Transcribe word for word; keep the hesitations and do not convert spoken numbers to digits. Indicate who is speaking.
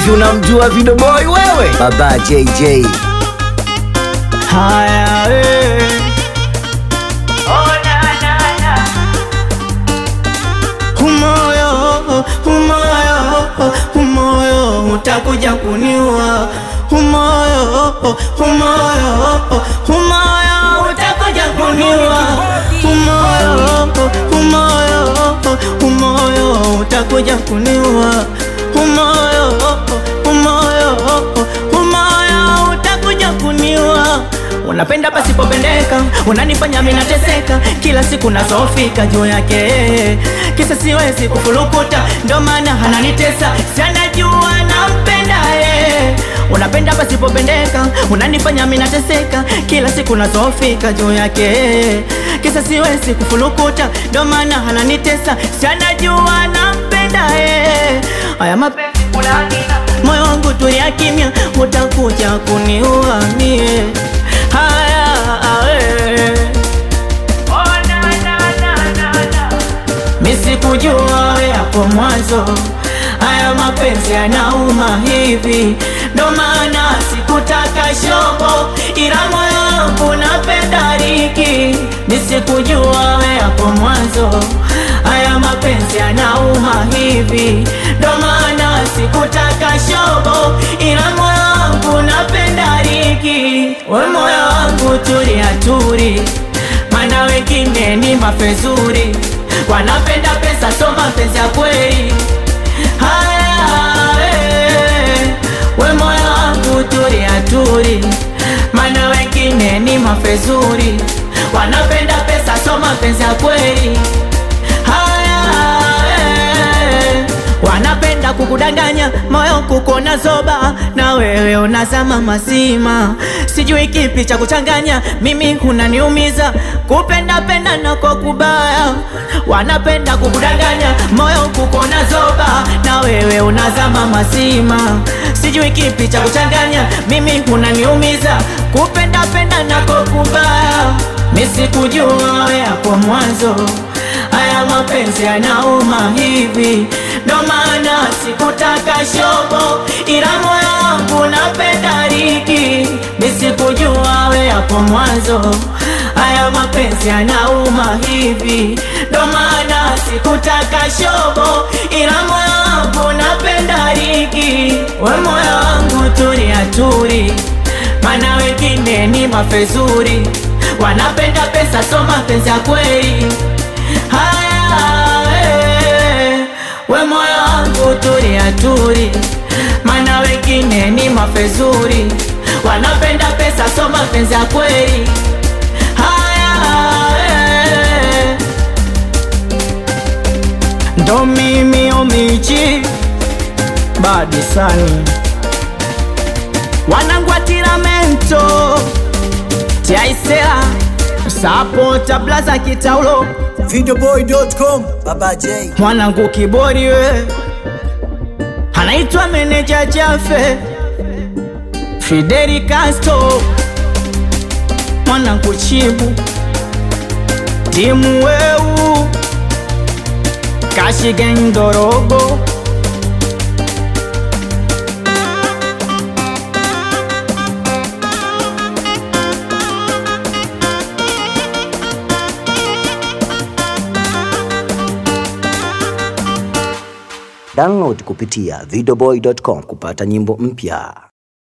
Speaker 1: Hivi unamjua Video Boy wewe? Baba J J.
Speaker 2: Haya we oh na na na Umoyo, umoyo, umoyo utakuja kuniua. Umoyo, umoyo, umoyo utakuja kuniua. Umoyo, umoyo, umoyo utakuja kuniua. Umoyo, umoyo, umoyo utakuja kuniua. Unapenda pasipopendeka, unanifanya mimi nateseka, kila siku nasofika juu yake. Kisa siwezi kufulukuta, ndo maana ananitesa, sianajua nampenda yeye. Unapenda pasipopendeka, unanifanya mimi nateseka, kila siku nasofika juu yake. Kisa siwezi kufulukuta, ndo maana ananitesa, sianajua nampenda yeye. Haya mapenzi kulangina, moyo wangu tulia kimya, utakuja kuniua mie. Haya awe oh na na na na na Misi kujua we hapo mwanzo, haya mapenzi yanauma hivi, ndo maana sikutaka shobo, ila moyo wangu napenda riki. Misi kujua we hapo mwanzo, haya mapenzi yanauma hivi, ndo maana sikutaka shobo, ila moyo wangu napenda riki. We moyo wangu tulia turi, mana wengine ni mafezuri, wanapenda pesa so mapenzi ya kweli. Haya we, we moyo wangu tulia turi, mana wengine ni mafezuri, wanapenda pesa so mapenzi ya kweli. Haya we, wanapenda kukudanganya, moyo kukona zoba, na wewe unazama mazima. Sijui kipi cha kuchanganya, mimi unaniumiza, kupenda penda nako kubaya. Wanapenda kukudanganya, moyo kukona zoba, na wewe unazama mazima. Sijui kipi cha kuchanganya, mimi unaniumiza, kupenda penda nako kubaya. Misi kujua we hapo mwanzo, haya mapenzi yanauma hivi, ndo maana sikutaka shobo, ila moyo wangu napenda riki. Misi kujua we hapo mwanzo, haya mapenzi yanauma hivi, ndo maana sikutaka shobo, ila moyo wangu napenda riki. We moyo wangu tulia turi, mana wengine ni mafezuri, wanapenda pesa so mapenzi ya kweli. Haya we, we moyo wangu tulia turi, mana wengine ni mafezuri, wanapenda pesa so mapenzi ya kweli. Haya we, ndo mimi omichi badi sani, wanangu atiramento Tiaisela sapota blaza kitaulo
Speaker 1: Videoboy dot com. Baba J.
Speaker 2: mwanangu kibori we, anaitwa meneja Jafe Fideli Castro, mwanangu Chibu timu weu Kashigendorogo.
Speaker 1: Download kupitia videoboy dot com kupata nyimbo mpya.